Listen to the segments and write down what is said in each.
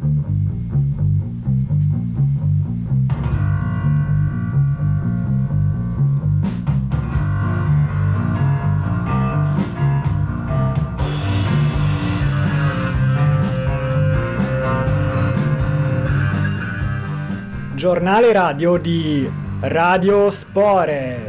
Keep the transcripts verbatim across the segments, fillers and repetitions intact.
Giornale radio di Radio Spore.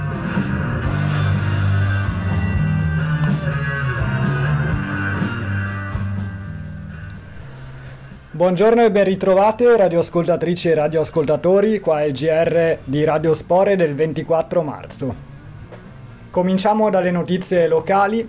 Buongiorno e ben ritrovate radioascoltatrici e radioascoltatori, qua è il G R di Radio Spore del ventiquattro marzo. Cominciamo dalle notizie locali.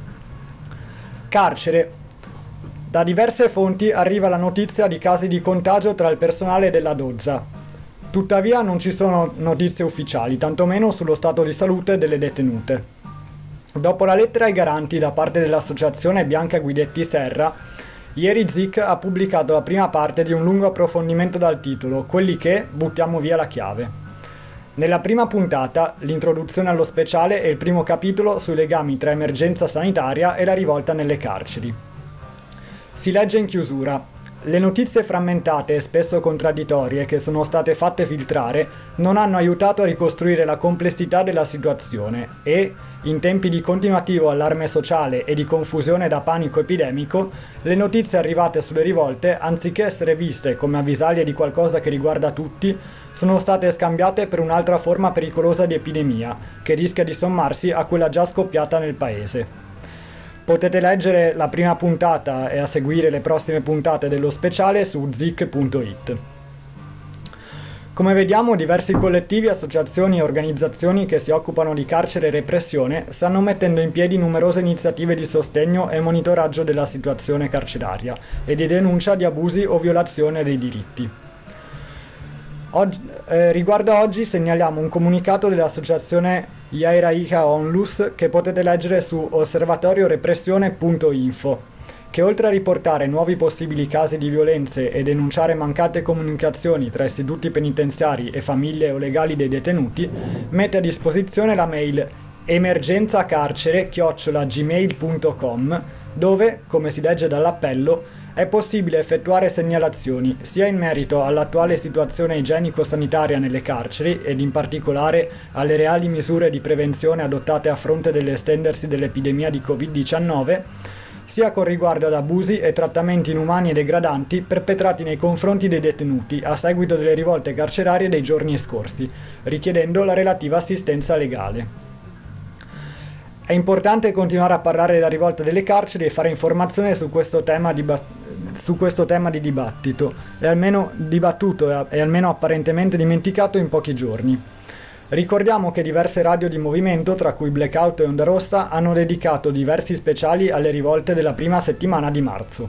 Carcere. Da diverse fonti arriva la notizia di casi di contagio tra il personale della Dozza. Tuttavia non ci sono notizie ufficiali, tantomeno sullo stato di salute delle detenute. Dopo la lettera ai garanti da parte dell'associazione Bianca Guidetti Serra, ieri Z I C ha pubblicato la prima parte di un lungo approfondimento dal titolo "Quelli che buttiamo via la chiave". Nella prima puntata, l'introduzione allo speciale e il primo capitolo sui legami tra emergenza sanitaria e la rivolta nelle carceri. Si legge in chiusura: le notizie frammentate e spesso contraddittorie che sono state fatte filtrare non hanno aiutato a ricostruire la complessità della situazione e, in tempi di continuativo allarme sociale e di confusione da panico epidemico, le notizie arrivate sulle rivolte, anziché essere viste come avvisaglie di qualcosa che riguarda tutti, sono state scambiate per un'altra forma pericolosa di epidemia, che rischia di sommarsi a quella già scoppiata nel paese. Potete leggere la prima puntata e a seguire le prossime puntate dello speciale su zic punto it. Come vediamo, diversi collettivi, associazioni e organizzazioni che si occupano di carcere e repressione stanno mettendo in piedi numerose iniziative di sostegno e monitoraggio della situazione carceraria e di denuncia di abusi o violazione dei diritti. Oggi, eh, riguardo a oggi segnaliamo un comunicato dell'associazione Yairaika Onlus che potete leggere su osservatorio repressione punto info, che oltre a riportare nuovi possibili casi di violenze e denunciare mancate comunicazioni tra istituti penitenziari e famiglie o legali dei detenuti, mette a disposizione la mail emergenzacarcere chiocciola gmail punto com, dove, come si legge dall'appello, è possibile effettuare segnalazioni sia in merito all'attuale situazione igienico-sanitaria nelle carceri ed in particolare alle reali misure di prevenzione adottate a fronte dell'estendersi dell'epidemia di covid diciannove, sia con riguardo ad abusi e trattamenti inumani e degradanti perpetrati nei confronti dei detenuti a seguito delle rivolte carcerarie dei giorni scorsi, richiedendo la relativa assistenza legale. È importante continuare a parlare della rivolta delle carceri e fare informazione su questo tema di, ba- su questo tema di dibattito, e almeno dibattuto e almeno apparentemente dimenticato in pochi giorni. Ricordiamo che diverse radio di movimento, tra cui Blackout e Onda Rossa, hanno dedicato diversi speciali alle rivolte della prima settimana di marzo.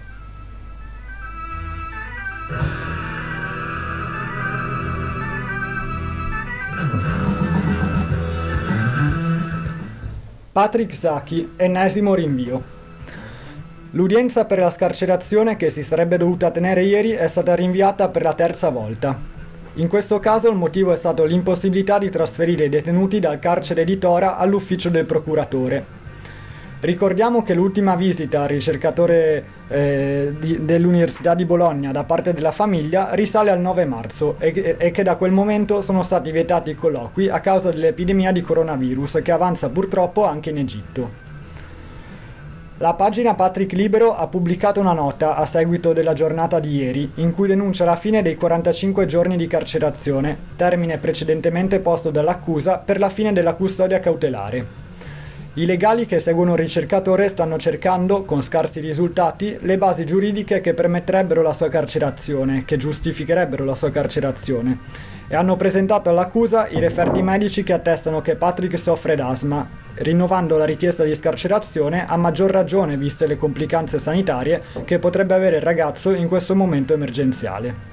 Patrick Zaki, ennesimo rinvio. L'udienza per la scarcerazione che si sarebbe dovuta tenere ieri è stata rinviata per la terza volta. In questo caso il motivo è stato l'impossibilità di trasferire i detenuti dal carcere di Tora all'ufficio del procuratore. Ricordiamo che l'ultima visita al ricercatore eh, di, dell'Università di Bologna da parte della famiglia risale al nove marzo e, e che da quel momento sono stati vietati i colloqui a causa dell'epidemia di coronavirus che avanza purtroppo anche in Egitto. La pagina Patrick Libero ha pubblicato una nota a seguito della giornata di ieri in cui denuncia la fine dei quarantacinque giorni di carcerazione, termine precedentemente posto dall'accusa per la fine della custodia cautelare. I legali che seguono il ricercatore stanno cercando, con scarsi risultati, le basi giuridiche che permetterebbero la sua carcerazione, che giustificherebbero la sua carcerazione, e hanno presentato all'accusa i referti medici che attestano che Patrick soffre d'asma, rinnovando la richiesta di scarcerazione a maggior ragione viste le complicanze sanitarie che potrebbe avere il ragazzo in questo momento emergenziale.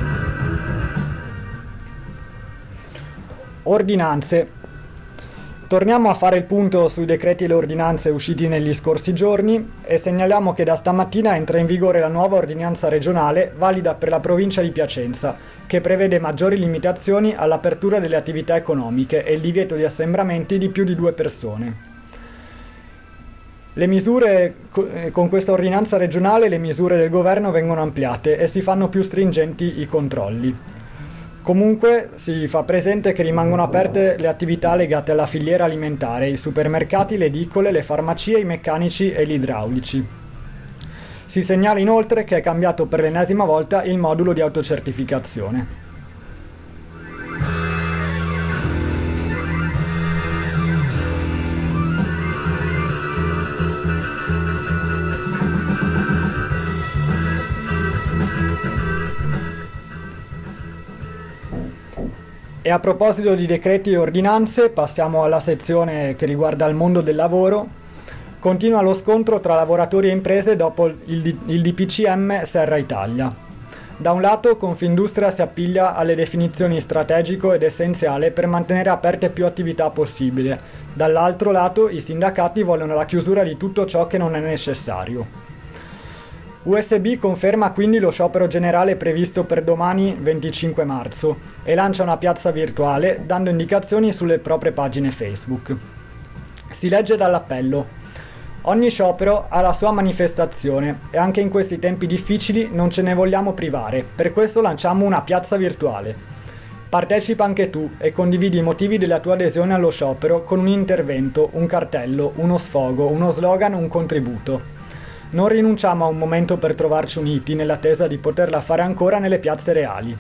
Ordinanze. Torniamo a fare il punto sui decreti e le ordinanze usciti negli scorsi giorni e segnaliamo che da stamattina entra in vigore la nuova ordinanza regionale valida per la provincia di Piacenza, che prevede maggiori limitazioni all'apertura delle attività economiche e il divieto di assembramenti di più di due persone. Le misure, con questa ordinanza regionale, le misure del governo vengono ampliate e si fanno più stringenti i controlli. Comunque si fa presente che rimangono aperte le attività legate alla filiera alimentare, i supermercati, le edicole, le farmacie, i meccanici e gli idraulici. Si segnala inoltre che è cambiato per l'ennesima volta il modulo di autocertificazione. E a proposito di decreti e ordinanze, passiamo alla sezione che riguarda il mondo del lavoro. Continua lo scontro tra lavoratori e imprese dopo il, il D P C M Serra Italia. Da un lato, Confindustria si appiglia alle definizioni strategico ed essenziale per mantenere aperte più attività possibile. Dall'altro lato, i sindacati vogliono la chiusura di tutto ciò che non è necessario. U S B conferma quindi lo sciopero generale previsto per domani venticinque marzo e lancia una piazza virtuale dando indicazioni sulle proprie pagine Facebook. Si legge dall'appello: ogni sciopero ha la sua manifestazione e anche in questi tempi difficili non ce ne vogliamo privare, per questo lanciamo una piazza virtuale. Partecipa anche tu e condividi i motivi della tua adesione allo sciopero con un intervento, un cartello, uno sfogo, uno slogan, un contributo. Non rinunciamo a un momento per trovarci uniti nell'attesa di poterla fare ancora nelle piazze reali.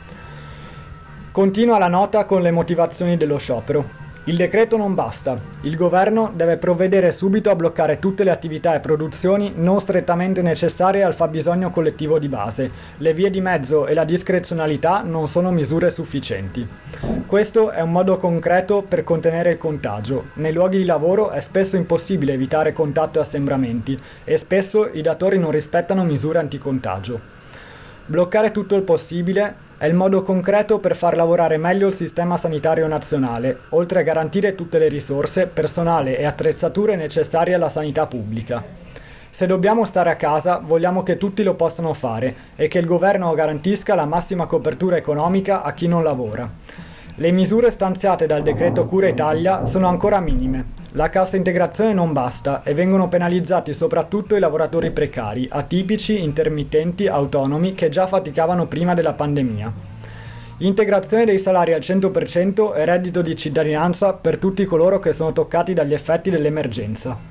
Continua la nota con le motivazioni dello sciopero. Il decreto non basta. Il governo deve provvedere subito a bloccare tutte le attività e produzioni non strettamente necessarie al fabbisogno collettivo di base. Le vie di mezzo e la discrezionalità non sono misure sufficienti. Questo è un modo concreto per contenere il contagio. Nei luoghi di lavoro è spesso impossibile evitare contatto e assembramenti e spesso i datori non rispettano misure anticontagio. Bloccare tutto il possibile è il modo concreto per far lavorare meglio il sistema sanitario nazionale, oltre a garantire tutte le risorse, personale e attrezzature necessarie alla sanità pubblica. Se dobbiamo stare a casa, vogliamo che tutti lo possano fare e che il governo garantisca la massima copertura economica a chi non lavora. Le misure stanziate dal decreto Cura Italia sono ancora minime. La cassa integrazione non basta e vengono penalizzati soprattutto i lavoratori precari, atipici, intermittenti, autonomi che già faticavano prima della pandemia. Integrazione dei salari al cento per cento e reddito di cittadinanza per tutti coloro che sono toccati dagli effetti dell'emergenza.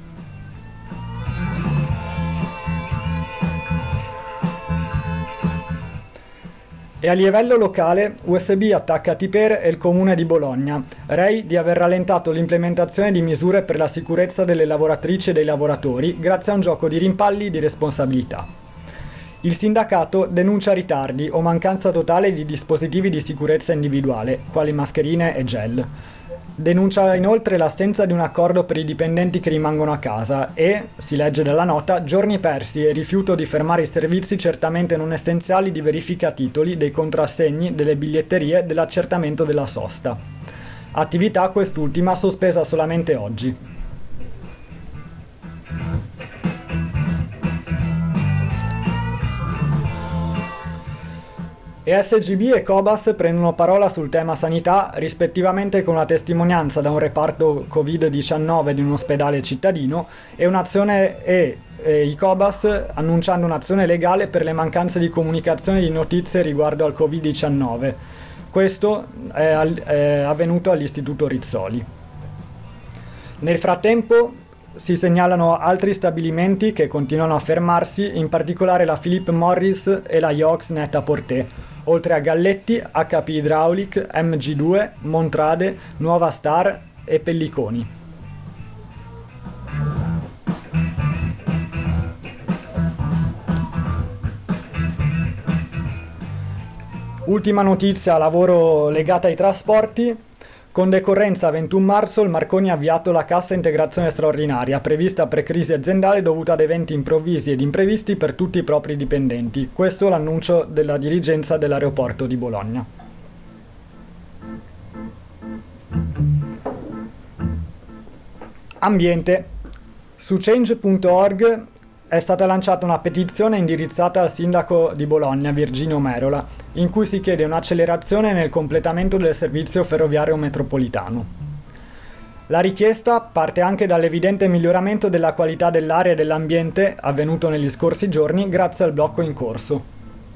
E a livello locale, U S B attacca Tiper e il comune di Bologna, rei di aver rallentato l'implementazione di misure per la sicurezza delle lavoratrici e dei lavoratori grazie a un gioco di rimpalli di responsabilità. Il sindacato denuncia ritardi o mancanza totale di dispositivi di sicurezza individuale, quali mascherine e gel. Denuncia inoltre l'assenza di un accordo per i dipendenti che rimangono a casa e, si legge dalla nota, giorni persi e rifiuto di fermare i servizi certamente non essenziali di verifica titoli, dei contrassegni, delle biglietterie, dell'accertamento della sosta. Attività quest'ultima sospesa solamente oggi. E S G B e Cobas prendono parola sul tema sanità, rispettivamente con una testimonianza da un reparto covid diciannove di un ospedale cittadino e un'azione e, e i Cobas annunciando un'azione legale per le mancanze di comunicazione di notizie riguardo al covid diciannove. Questo è, al, è avvenuto all'Istituto Rizzoli. Nel frattempo si segnalano altri stabilimenti che continuano a fermarsi, in particolare la Philip Morris e la Yox Net-a-Porter, oltre a Galletti, H P Hydraulic, M G due, Montrade, Nuova Star e Pelliconi. Ultima notizia, lavoro legata ai trasporti. Con decorrenza ventuno marzo il Marconi ha avviato la cassa integrazione straordinaria prevista per crisi aziendale dovuta ad eventi improvvisi ed imprevisti per tutti i propri dipendenti. Questo è l'annuncio della dirigenza dell'aeroporto di Bologna. Ambiente. Su change punto org è stata lanciata una petizione indirizzata al sindaco di Bologna, Virginio Merola, in cui si chiede un'accelerazione nel completamento del servizio ferroviario metropolitano. La richiesta parte anche dall'evidente miglioramento della qualità dell'aria e dell'ambiente avvenuto negli scorsi giorni grazie al blocco in corso.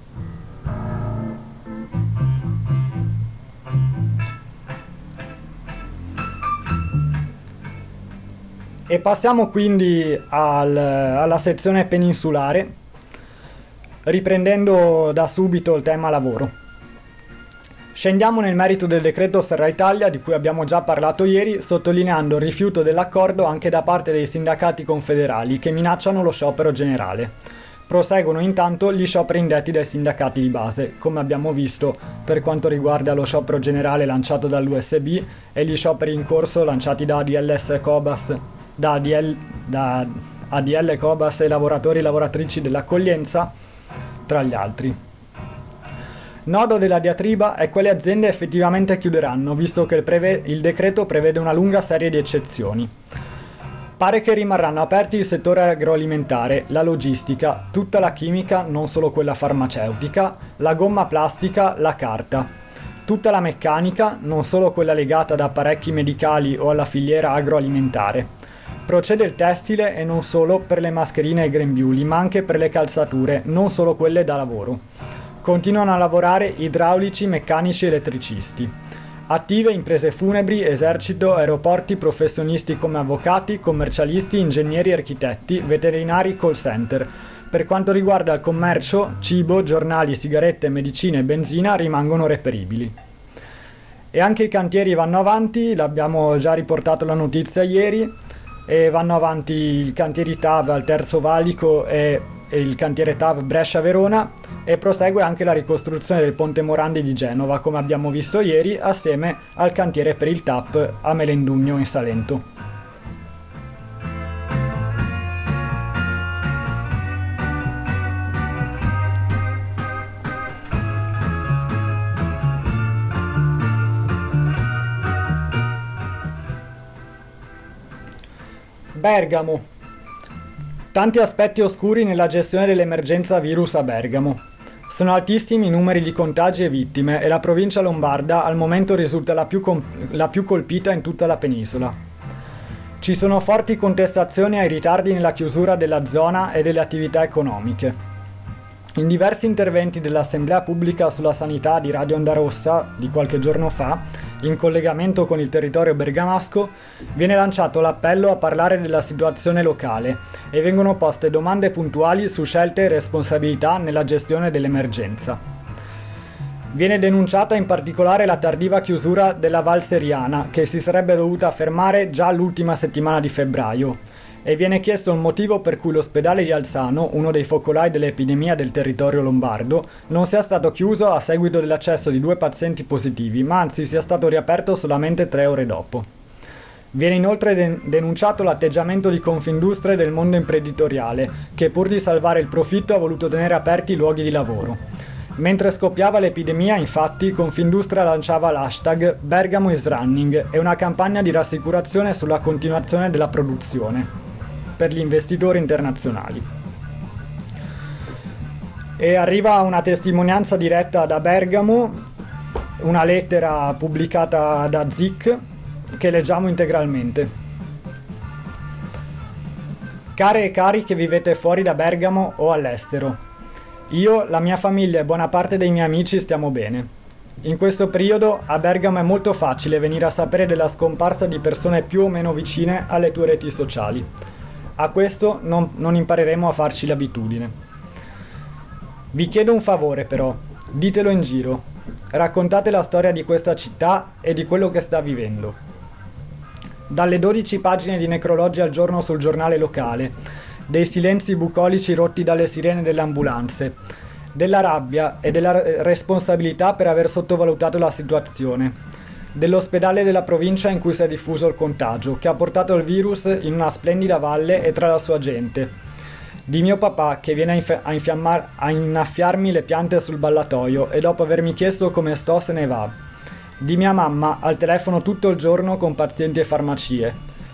E passiamo quindi al, alla sezione peninsulare, riprendendo da subito il tema lavoro. Scendiamo nel merito del decreto Serra Italia, di cui abbiamo già parlato ieri, sottolineando il rifiuto dell'accordo anche da parte dei sindacati confederali che minacciano lo sciopero generale. Proseguono intanto gli scioperi indetti dai sindacati di base, come abbiamo visto per quanto riguarda lo sciopero generale lanciato dall'U S B e gli scioperi in corso lanciati da A D L S Cobas, da, A D L, da A D L Cobas e lavoratori e lavoratrici dell'accoglienza, tra gli altri. Nodo della diatriba è quale aziende effettivamente chiuderanno, visto che il, preve- il decreto prevede una lunga serie di eccezioni. Pare che rimarranno aperti il settore agroalimentare, la logistica, tutta la chimica, non solo quella farmaceutica, la gomma plastica, la carta, tutta la meccanica, non solo quella legata ad apparecchi medicali o alla filiera agroalimentare. Procede il tessile e non solo per le mascherine e i grembiuli, ma anche per le calzature, non solo quelle da lavoro. Continuano a lavorare idraulici, meccanici e elettricisti. Attive imprese funebri, esercito, aeroporti, professionisti come avvocati, commercialisti, ingegneri, architetti, veterinari, call center. Per quanto riguarda il commercio, cibo, giornali, sigarette, medicine e benzina rimangono reperibili. E anche i cantieri vanno avanti, l'abbiamo già riportato la notizia ieri, e vanno avanti i cantieri T A V al Terzo Valico e, e il cantiere T A V Brescia-Verona, e prosegue anche la ricostruzione del Ponte Morandi di Genova, come abbiamo visto ieri, assieme al cantiere per il T A P a Melendugno in Salento. Bergamo. Tanti aspetti oscuri nella gestione dell'emergenza virus a Bergamo. Sono altissimi i numeri di contagi e vittime e la provincia lombarda al momento risulta la più, comp- la più colpita in tutta la penisola. Ci sono forti contestazioni ai ritardi nella chiusura della zona e delle attività economiche. In diversi interventi dell'Assemblea Pubblica sulla Sanità di Radio Onda Rossa di qualche giorno fa, in collegamento con il territorio bergamasco, viene lanciato l'appello a parlare della situazione locale e vengono poste domande puntuali su scelte e responsabilità nella gestione dell'emergenza. Viene denunciata in particolare la tardiva chiusura della Val Seriana, che si sarebbe dovuta fermare già l'ultima settimana di febbraio, e viene chiesto un motivo per cui l'ospedale di Alzano, uno dei focolai dell'epidemia del territorio lombardo, non sia stato chiuso a seguito dell'accesso di due pazienti positivi, ma anzi sia stato riaperto solamente tre ore dopo. Viene inoltre den- denunciato l'atteggiamento di Confindustria e del mondo imprenditoriale, che pur di salvare il profitto ha voluto tenere aperti i luoghi di lavoro. Mentre scoppiava l'epidemia, infatti, Confindustria lanciava l'hashtag Bergamo is running e una campagna di rassicurazione sulla continuazione della produzione per gli investitori internazionali. E arriva una testimonianza diretta da Bergamo, una lettera pubblicata da Z I C che leggiamo integralmente. Care e cari che vivete fuori da Bergamo o all'estero, io, la mia famiglia e buona parte dei miei amici stiamo bene. In questo periodo a Bergamo è molto facile venire a sapere della scomparsa di persone più o meno vicine alle tue reti sociali. A questo non, non impareremo a farci l'abitudine. Vi chiedo un favore però, ditelo in giro, raccontate la storia di questa città e di quello che sta vivendo. Dalle dodici pagine di necrologi al giorno sul giornale locale, dei silenzi bucolici rotti dalle sirene delle ambulanze, della rabbia e della responsabilità per aver sottovalutato la situazione, dell'ospedale della provincia in cui si è diffuso il contagio, che ha portato il virus in una splendida valle e tra la sua gente, di mio papà che viene a, inf- a, infiammar- a innaffiarmi le piante sul ballatoio e dopo avermi chiesto come sto se ne va, di mia mamma al telefono tutto il giorno con pazienti e farmacie,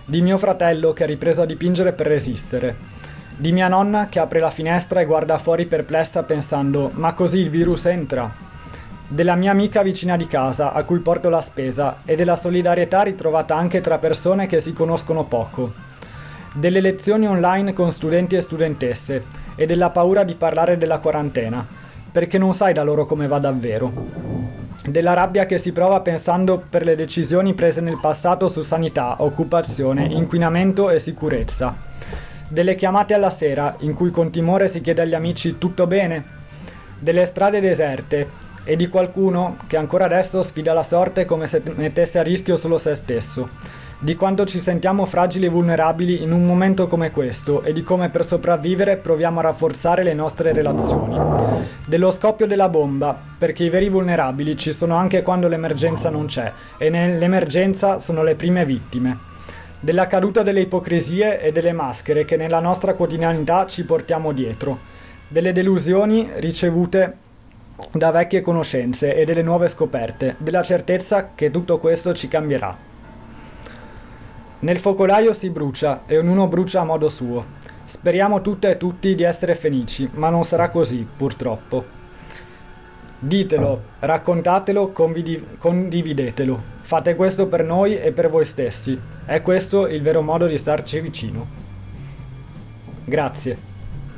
di mio fratello che ha ripreso a dipingere per resistere, di mia nonna che apre la finestra e guarda fuori perplessa pensando «Ma così il virus entra?», della mia amica vicina di casa a cui porto la spesa e della solidarietà ritrovata anche tra persone che si conoscono poco, delle lezioni online con studenti e studentesse e della paura di parlare della quarantena, perché non sai da loro come va davvero, della rabbia che si prova pensando per le decisioni prese nel passato su sanità, occupazione, inquinamento e sicurezza, delle chiamate alla sera in cui con timore si chiede agli amici «tutto bene?», delle strade deserte e di qualcuno che ancora adesso sfida la sorte come se mettesse a rischio solo se stesso, di quanto ci sentiamo fragili e vulnerabili in un momento come questo e di come per sopravvivere proviamo a rafforzare le nostre relazioni, dello scoppio della bomba, perché i veri vulnerabili ci sono anche quando l'emergenza non c'è e nell'emergenza sono le prime vittime, della caduta delle ipocrisie e delle maschere che nella nostra quotidianità ci portiamo dietro, delle delusioni ricevute da vecchie conoscenze e delle nuove scoperte, della certezza che tutto questo ci cambierà. Nel focolaio si brucia e ognuno brucia a modo suo. Speriamo tutte e tutti di essere felici, ma non sarà così, purtroppo. Ditelo, raccontatelo, convidi- condividetelo. Fate questo per noi e per voi stessi. È questo il vero modo di starci vicino. Grazie.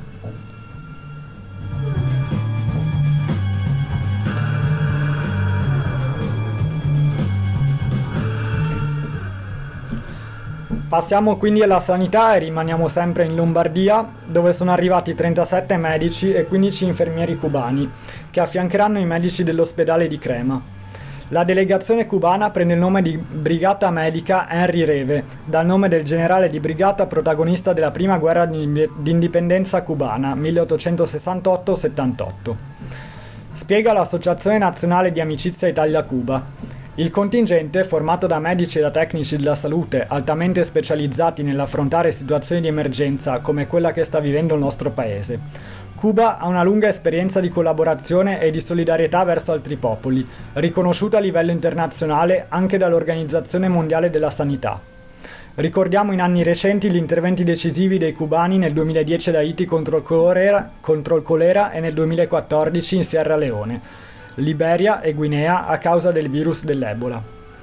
Passiamo quindi alla sanità e rimaniamo sempre in Lombardia, dove sono arrivati trentasette medici e quindici infermieri cubani, che affiancheranno i medici dell'ospedale di Crema. La delegazione cubana prende il nome di Brigata Medica Henry Reve, dal nome del generale di brigata protagonista della prima guerra d'indipendenza cubana, milleottocentosessantotto settantotto. Spiega l'Associazione Nazionale di Amicizia Italia-Cuba. Il contingente, formato da medici e da tecnici della salute altamente specializzati nell'affrontare situazioni di emergenza come quella che sta vivendo il nostro paese. Cuba ha una lunga esperienza di collaborazione e di solidarietà verso altri popoli, riconosciuta a livello internazionale anche dall'Organizzazione Mondiale della Sanità. Ricordiamo in anni recenti gli interventi decisivi dei cubani nel duemiladieci ad Haiti contro il colera, contro il colera e nel duemilaquattordici in Sierra Leone, Liberia e Guinea a causa del virus dell'Ebola.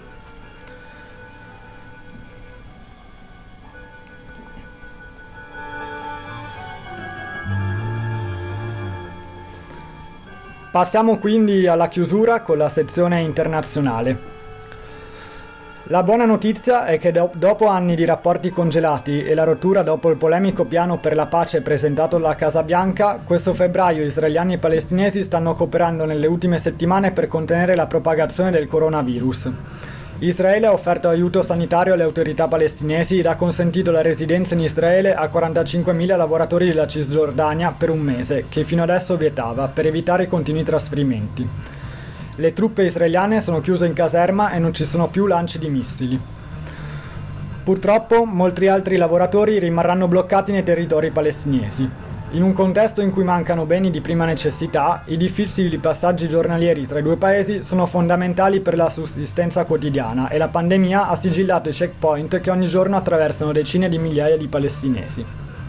Passiamo quindi alla chiusura con la sezione internazionale. La buona notizia è che do- dopo anni di rapporti congelati e la rottura dopo il polemico piano per la pace presentato dalla Casa Bianca, questo febbraio israeliani e palestinesi stanno cooperando nelle ultime settimane per contenere la propagazione del coronavirus. Israele ha offerto aiuto sanitario alle autorità palestinesi ed ha consentito la residenza in Israele a quarantacinquemila lavoratori della Cisgiordania per un mese, che fino adesso vietava, per evitare i continui trasferimenti. Le truppe israeliane sono chiuse in caserma e non ci sono più lanci di missili. Purtroppo, molti altri lavoratori rimarranno bloccati nei territori palestinesi. In un contesto in cui mancano beni di prima necessità, i difficili passaggi giornalieri tra i due paesi sono fondamentali per la sussistenza quotidiana e la pandemia ha sigillato i checkpoint che ogni giorno attraversano decine di migliaia di palestinesi.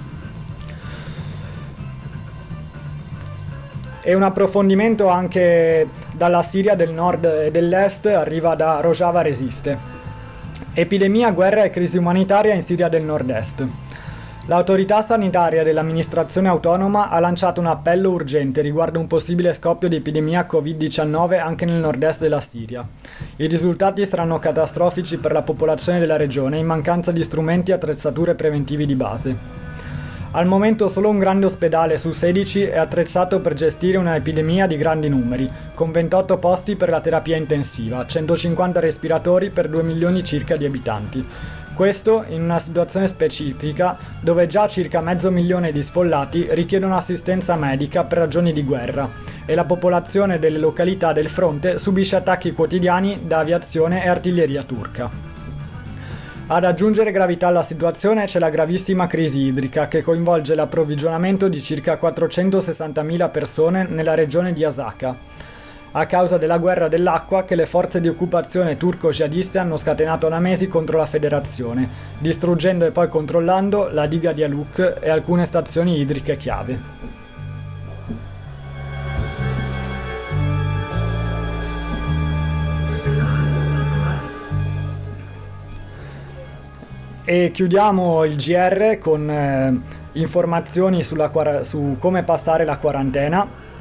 E un approfondimento anche dalla Siria del nord e dell'est arriva da Rojava Resiste. Epidemia, guerra e crisi umanitaria in Siria del nord-est. L'autorità sanitaria dell'amministrazione autonoma ha lanciato un appello urgente riguardo un possibile scoppio di epidemia covid diciannove anche nel nord-est della Siria. I risultati saranno catastrofici per la popolazione della regione in mancanza di strumenti e attrezzature preventivi di base. Al momento solo un grande ospedale su sedici è attrezzato per gestire un'epidemia di grandi numeri, con ventotto posti per la terapia intensiva, centocinquanta respiratori per due milioni circa di abitanti. Questo in una situazione specifica dove già circa mezzo milione di sfollati richiedono assistenza medica per ragioni di guerra e la popolazione delle località del fronte subisce attacchi quotidiani da aviazione e artiglieria turca. Ad aggiungere gravità alla situazione c'è la gravissima crisi idrica che coinvolge l'approvvigionamento di circa quattrocentosessantamila persone nella regione di Asaka. a causa della guerra dell'acqua che le forze di occupazione turco-jihadiste hanno scatenato da mesi contro la federazione, distruggendo e poi controllando la diga di Aluk e alcune stazioni idriche chiave. E chiudiamo il G R con eh, informazioni sulla, su come passare la quarantena.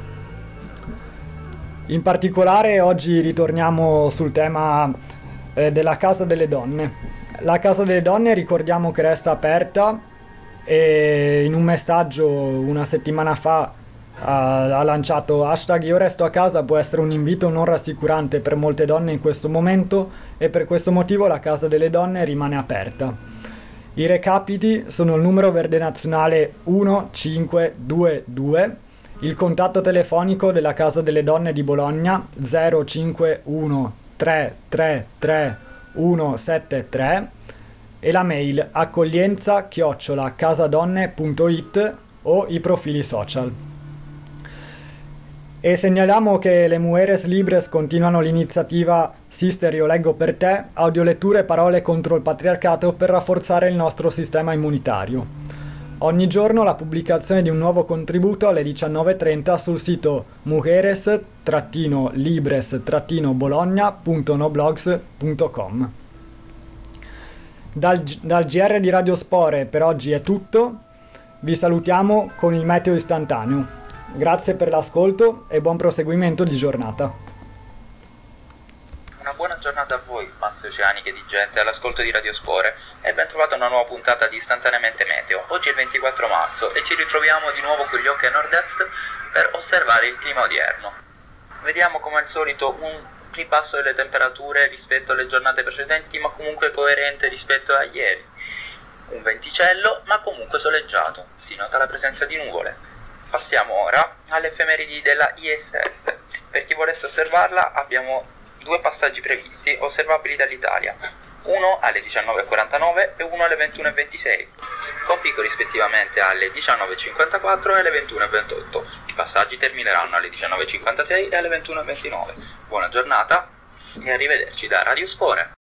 In particolare oggi ritorniamo sul tema eh, della Casa delle Donne. La Casa delle Donne ricordiamo che resta aperta e in un messaggio una settimana fa ha, ha lanciato hashtag Io resto a casa può essere un invito non rassicurante per molte donne in questo momento e per questo motivo la Casa delle Donne rimane aperta. I recapiti sono il numero verde nazionale uno cinque due due, il contatto telefonico della Casa delle Donne di Bologna zero cinque uno tre tre tre uno sette tre e la mail accoglienza chiocciola casadonne punto it o i profili social. E segnaliamo che le Mujeres Libres continuano l'iniziativa Sister Io leggo per te, audioletture e parole contro il patriarcato per rafforzare il nostro sistema immunitario. Ogni giorno la pubblicazione di un nuovo contributo alle diciannove e trenta sul sito mujeres libres bologna punto noblogs punto com. Dal, dal G R di Radio Spore per oggi è tutto, vi salutiamo con il meteo istantaneo. Grazie per l'ascolto e buon proseguimento di giornata. Una buona giornata a voi, masse oceaniche di gente all'ascolto di Radio Spore e ben trovata una nuova puntata di Istantaneamente Meteo. Oggi è il ventiquattro marzo e ci ritroviamo di nuovo con gli occhi a nord-est per osservare il clima odierno. Vediamo come al solito un ripasso delle temperature rispetto alle giornate precedenti, ma comunque coerente rispetto a ieri. Un venticello, ma comunque soleggiato, si nota la presenza di nuvole. Passiamo ora alle effemeridi della I S S. Per chi volesse osservarla abbiamo due passaggi previsti osservabili dall'Italia, uno alle diciannove e quarantanove e uno alle ventuno e ventisei, con picco rispettivamente alle diciannove e cinquantaquattro e alle ventuno e ventotto. I passaggi termineranno alle diciannove e cinquantasei e alle ventuno e ventinove. Buona giornata e arrivederci da Radio Spore.